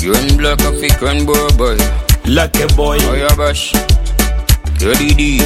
Young black African boy. Lucky boy. Oyabash. KDD.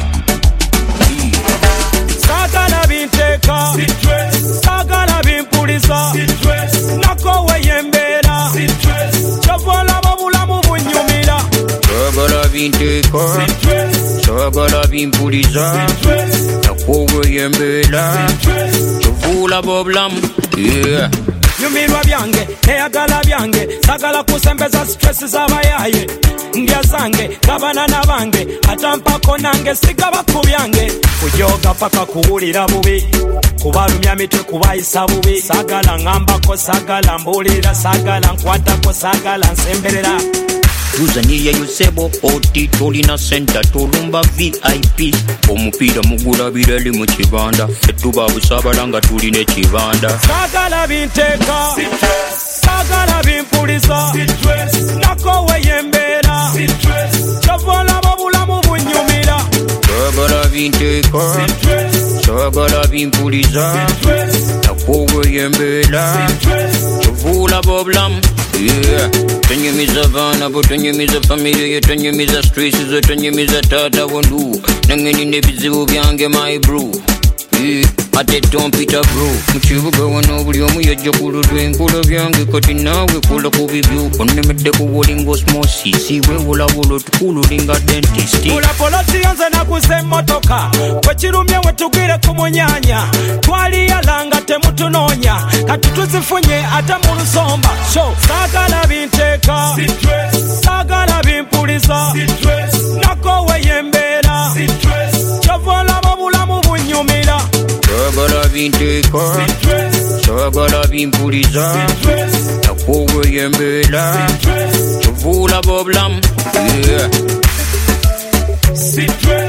Sagala binteka. Sagala bimpulisa. Nako weyembera. Chovola babulamu bunyumira. Sagala binteka. Sagala bimpulisa. Nako weyembera. Chovola babulamu. Yeah. Nyumirwa byange, neyagala byange. Sagala kusembeza stress z'abayaye. Ndya zange, gabanana bange. Atampako nange sigaba ku byange. Kujoga paka kuwulira bubi. Kubalumya mitwe kubayisa bubi. Sagala ngambako, sagala mbulira. Sagala nkwatako, sagala nsemberera. Tuzaniya Yosebo Oti tolina center tolumba VIP omupira mugula birali mu kibanda etuba busabalanga tulina ekibanda sagala binteka sagala bimpulisa nako weyembera chovola babulamu bunyumira sagala binteka sagala bimpulisa nako weyembera chovola babulamu. Yeah, tanyumiza vana, but tanyumiza familia, tanyumiza stresses, tanyumiza tata wondu. Nangeni nebizibu byange my bro. Yeah, ate Tom Peter bro. Mchibuga wano buli omu yajja kuludwa enkola byange kati naawe kola ku bibyo. Onnemedde ku wolinga osmosis, weewola wolo tukululinga dentist. Kula poloti yonze naguze emmotoka, bwe kirumye we tugwire ku munyanya. Twaliyalanga temutunoonya, kati tuzifunye ate mu lusomba. Show sagala binteka, sagala bimpulisa, nako weyembera, chovola babulamu bunyumira. Sagala binteka, sagala bimpulisa, nako weyembera, chovola babulamu. Yeah.